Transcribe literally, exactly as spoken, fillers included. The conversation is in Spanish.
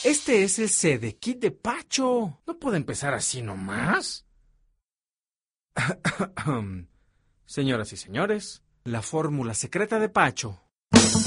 Este es el CD Kit de Pacho. No puede empezar así nomás. Señoras y señores, la fórmula secreta de Pacho.